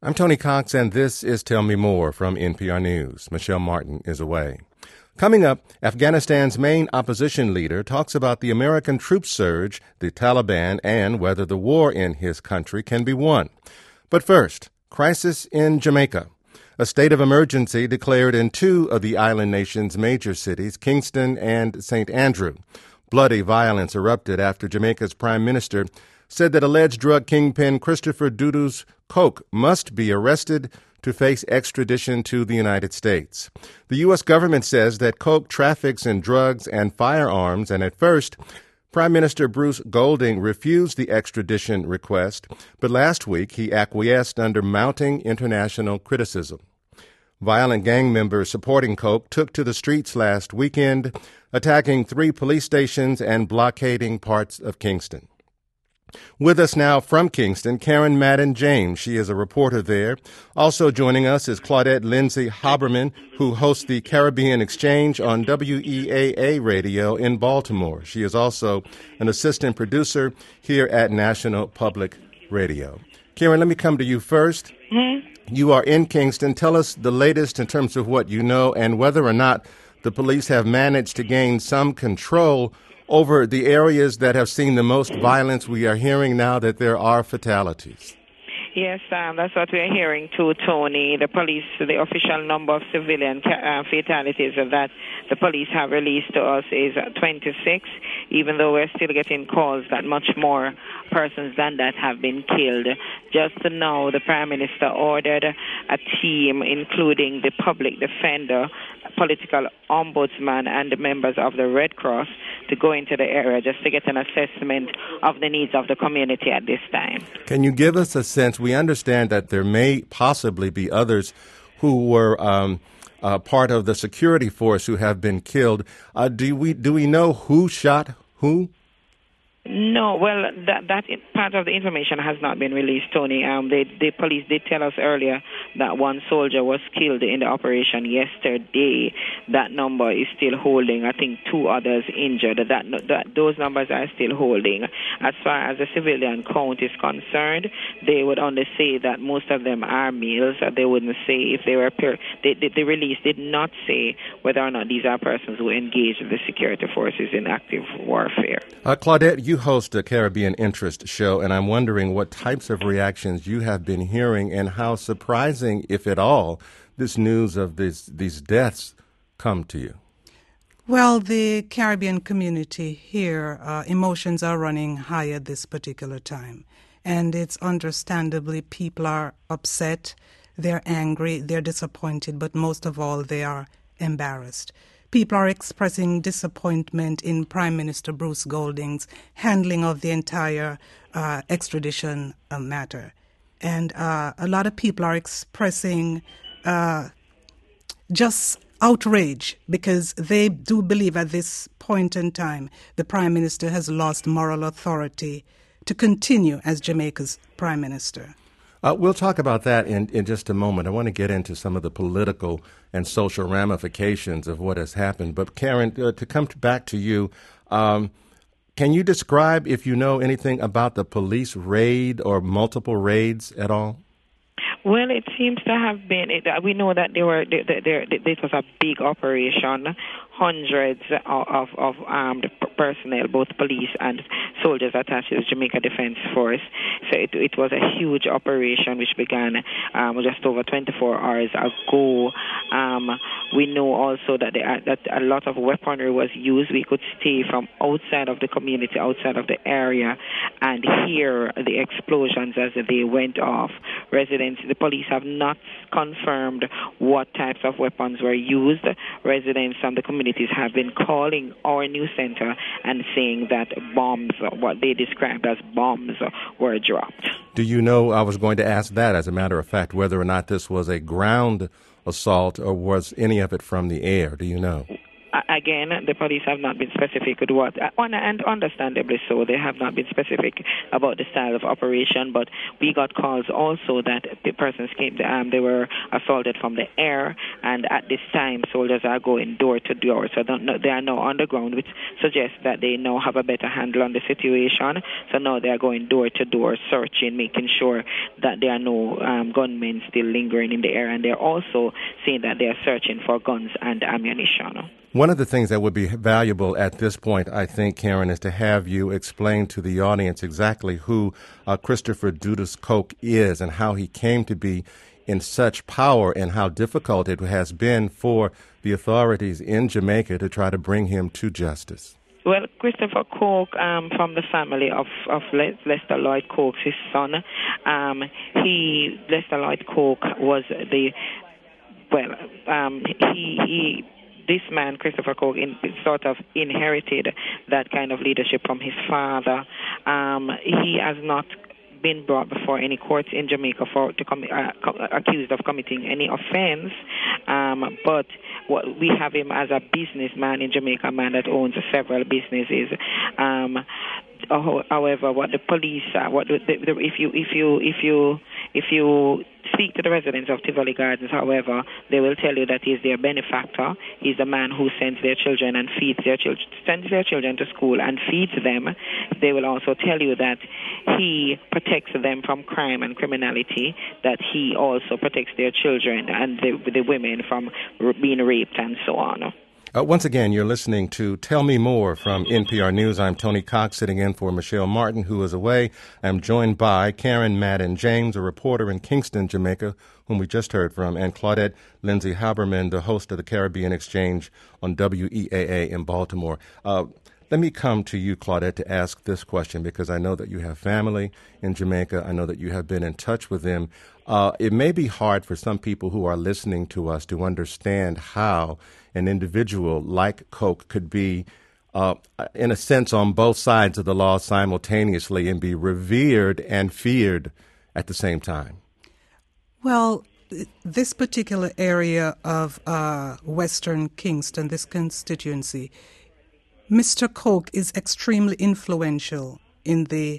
I'm Tony Cox, and this is Tell Me More from NPR News. Michelle Martin is away. Coming up, Afghanistan's main opposition leader talks about the American troop surge, the Taliban, and whether the war in his country can be won. But first, crisis in Jamaica. A state of emergency declared in two of the island nation's major cities, Kingston and St. Andrew. Bloody violence erupted after Jamaica's prime minister said that alleged drug kingpin Christopher Dudus Coke must be arrested to face extradition to the United States. The U.S. government says that Coke traffics in drugs and firearms, and at first, Prime Minister Bruce Golding refused the extradition request, but last week he acquiesced under mounting international criticism. Violent gang members supporting Coke took to the streets last weekend, attacking 3 police stations and blockading parts of Kingston. With us now from Kingston, Karen Madden James. She is a reporter there. Also joining us is Claudette Lindsay Haberman, who hosts the Caribbean Exchange on WEAA Radio in Baltimore. She is also an assistant producer here at National Public Radio. Karen, let me come to you first. You are in Kingston. Tell us the latest in terms of what you know and whether or not the police have managed to gain some control over the areas that have seen the most violence. We are hearing now that there are fatalities. Yes, that's what we're hearing too, Tony. The police, the official number of civilian fatalities that the police have released to us is 26, even though we're still getting calls that much more persons than that have been killed. Just to know, the Prime Minister ordered a team, including the public defender, political ombudsman, and the members of the Red Cross, to go into the area just to get an assessment of the needs of the community at this time. Can you give us a sense? We understand that there may possibly be others who were part of the security force who have been killed. Do we know who shot who? No, well, that part of the information has not been released, Tony. The police did tell us earlier that one soldier was killed in the operation yesterday. That number is still holding. I think 2 others injured. Those numbers are still holding. As far as the civilian count is concerned, they would only say that most of them are males. They wouldn't say if they were the release did not say whether or not these are persons who engage with the security forces in active warfare. Claudette, you host a Caribbean Interest show, and I'm wondering what types of reactions you have been hearing and how surprising, if at all, this news of these deaths come to you. Well, the Caribbean community here, emotions are running high at this particular time. And it's understandably people are upset, they're angry, they're disappointed, but most of all, they are embarrassed. People are expressing disappointment in Prime Minister Bruce Golding's handling of the entire extradition matter. And a lot of people are expressing just outrage because they do believe at this point in time the Prime Minister has lost moral authority to continue as Jamaica's Prime Minister. We'll talk about that in just a moment. I want to get into some of the political and social ramifications of what has happened. But Karen, to come back to you, can you describe, if you know anything about the police raid or multiple raids at all? Well, it seems to have been. We know that this was a big operation. Hundreds of armed personnel, both police and soldiers attached to the Jamaica Defense Force. So it was a huge operation which began just over 24 hours ago. We know also that a lot of weaponry was used. We could stay from outside of the community, outside of the area, and hear the explosions as they went off. The police have not confirmed what types of weapons were used. Residents from the communities have been calling our news center and saying that bombs, what they described as bombs, were dropped. Do you know, I was going to ask that, as a matter of fact, whether or not this was a ground assault or was any of it from the air? Do you know? Again, the police have not been specific with what, and understandably so, they have not been specific about the style of operation, but we got calls also that the persons came, they were assaulted from the air, and at this time, soldiers are going door to door, so they are now on the ground, which suggests that they now have a better handle on the situation, so now they are going door to door, searching, making sure that there are no gunmen still lingering in the air, and they're also saying that they are searching for guns and ammunition. One of the things that would be valuable at this point, I think, Karen, is to have you explain to the audience exactly who Christopher Dudas Coke is and how he came to be in such power and how difficult it has been for the authorities in Jamaica to try to bring him to justice. Well, Christopher Coke, from the family of Lester Lloyd Coke, his son, Lester Lloyd Coke was this man, Christopher Coke, sort of inherited that kind of leadership from his father. He has not been brought before any courts in Jamaica accused of committing any offense, but we have him as a businessman in Jamaica, a man that owns several businesses. However, what the police, if you speak to the residents of Tivoli Gardens, however, they will tell you that he's their benefactor. He's the man who sends their children and sends their children to school and feeds them. They will also tell you that he protects them from crime and criminality, that he also protects their children and the women from being raped and so on. Once again, you're listening to Tell Me More from NPR News. I'm Tony Cox, sitting in for Michelle Martin, who is away. I'm joined by Karen Madden James, a reporter in Kingston, Jamaica, whom we just heard from, and Claudette Lindsay Haberman, the host of the Caribbean Exchange on WEAA in Baltimore. Let me come to you, Claudette, to ask this question, because I know that you have family in Jamaica. I know that you have been in touch with them. It may be hard for some people who are listening to us to understand how an individual like Coke could be, in a sense, on both sides of the law simultaneously and be revered and feared at the same time. Well, this particular area of Western Kingston, this constituency, Mr. Coke is extremely influential in the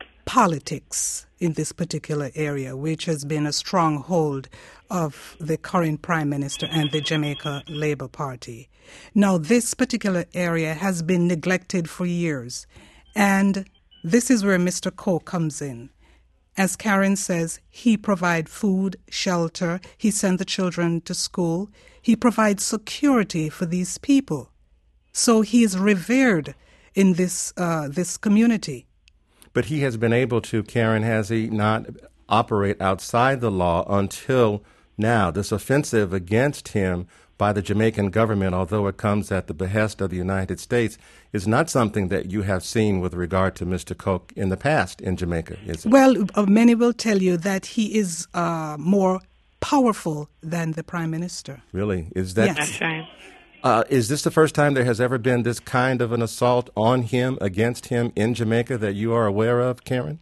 politics in this particular area, which has been a stronghold of the current Prime Minister and the Jamaica Labour Party. Now, this particular area has been neglected for years, and this is where Mr. Coke comes in. As Karen says, he provides food, shelter, he sends the children to school, he provides security for these people. So he is revered in this community. But he has been able to, Karen, has he not, operate outside the law until now? This offensive against him by the Jamaican government, although it comes at the behest of the United States, is not something that you have seen with regard to Mr. Coke in the past in Jamaica, is it? Well, many will tell you that he is more powerful than the Prime Minister. Really? Is that? Yes. That's right. Is this the first time there has ever been this kind of an assault on him, against him in Jamaica that you are aware of, Karen?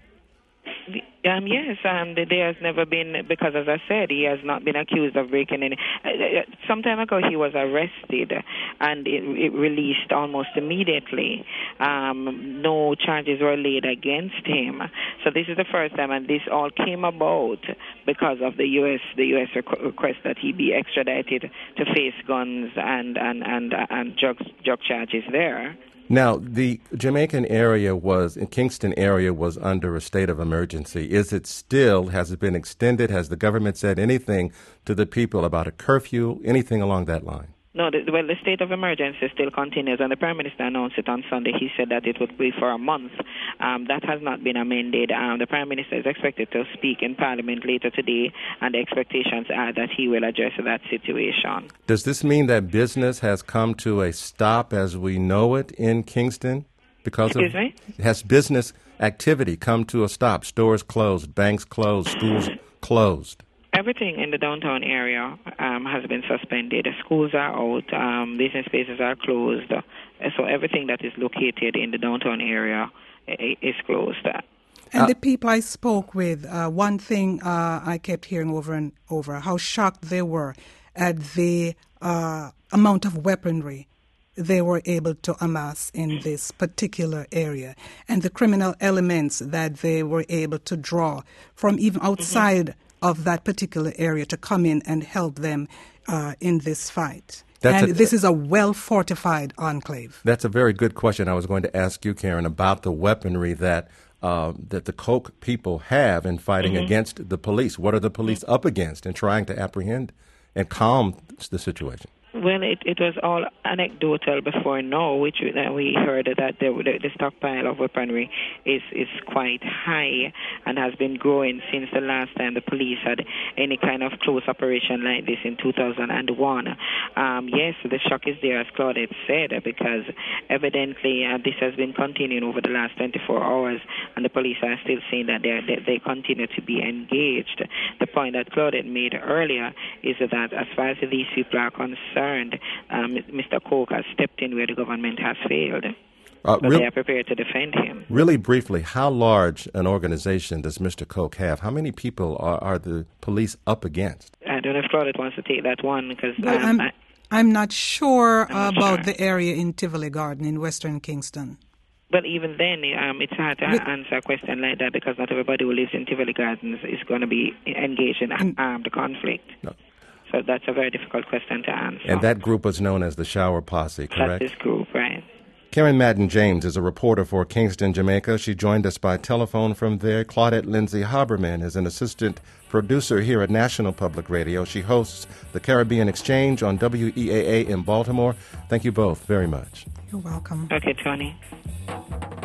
Yes, there has never been, because as I said, he has not been accused of breaking any. Some time ago he was arrested and it released almost immediately. No charges were laid against him. So this is the first time, and this all came about because of the U.S. request that he be extradited to face guns and drug charges there. Now, the Jamaican area Kingston area was under a state of emergency. Is it still? Has it been extended? Has the government said anything to the people about a curfew, anything along that line? No, the state of emergency still continues, and the Prime Minister announced it on Sunday. He said that it would be for a month. That has not been amended. The Prime Minister is expected to speak in Parliament later today, and the expectations are that he will address that situation. Does this mean that business has come to a stop as we know it in Kingston? Excuse me? Has business activity come to a stop? Stores closed, banks closed, schools closed? Everything in the downtown area has been suspended. Schools are out, business spaces are closed. So everything that is located in the downtown area is closed. And the people I spoke with, one thing I kept hearing over and over, how shocked they were at the amount of weaponry they were able to amass in this particular area, and the criminal elements that they were able to draw from even outside of that particular area to come in and help them in this fight. This is a well-fortified enclave. That's a very good question. I was going to ask you, Karen, about the weaponry that the Koch people have in fighting against the police. What are the police up against in trying to apprehend and calm the situation? Well, it was all anecdotal before now, which we heard that the stockpile of weaponry is quite high and has been growing since the last time the police had any kind of close operation like this in 2001. Yes, the shock is there, as Claudette said, because evidently this has been continuing over the last 24 hours, and the police are still saying that they continue to be engaged. The point that Claudette made earlier is that as far as these people are concerned, Mr. Koch has stepped in where the government has failed. But they are prepared to defend him. Really briefly, how large an organization does Mr. Koch have? How many people are the police up against? I don't know if Claudette wants to take that one, because I'm not sure about the area in Tivoli Garden in Western Kingston. But even then, it's hard to answer a question like that, because not everybody who lives in Tivoli Gardens is going to be engaged in armed conflict. No. So that's a very difficult question to answer. And that group was known as the Shower Posse, correct? That's this group, right. Karen Madden James is a reporter for Kingston, Jamaica. She joined us by telephone from there. Claudette Lindsay Haberman is an assistant producer here at National Public Radio. She hosts the Caribbean Exchange on WEAA in Baltimore. Thank you both very much. You're welcome. Okay, Tony.